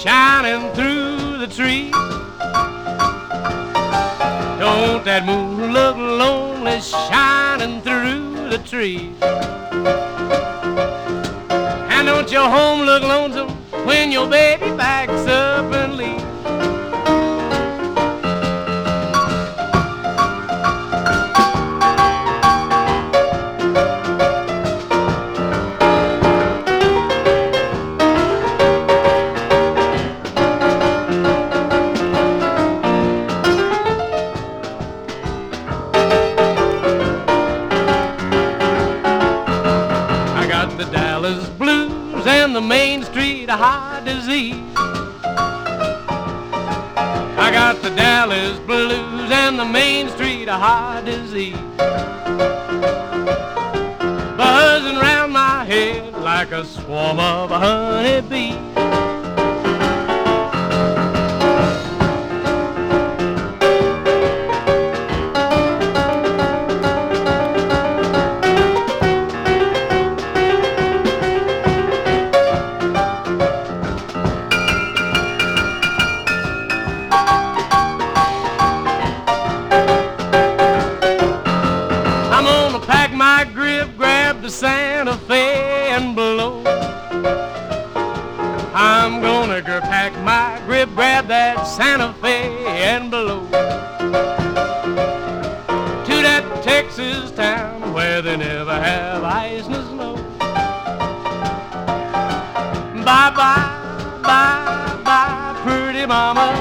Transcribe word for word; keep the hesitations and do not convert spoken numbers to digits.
shining through the trees. Don't that moon look lonely shining through the trees? And don't your home look lonesome when your baby packs up and leaves? The Dallas blues and the Main Street heart disease. I got the Dallas blues and the Main Street heart disease, buzzing round my head like a swarm of honeybees. I'm gonna pack my grip, grab the Santa Fe and blow. I'm gonna gr- pack my grip, grab that Santa Fe and blow to that Texas town where they never have ice nor snow. Bye bye, bye bye, pretty mama.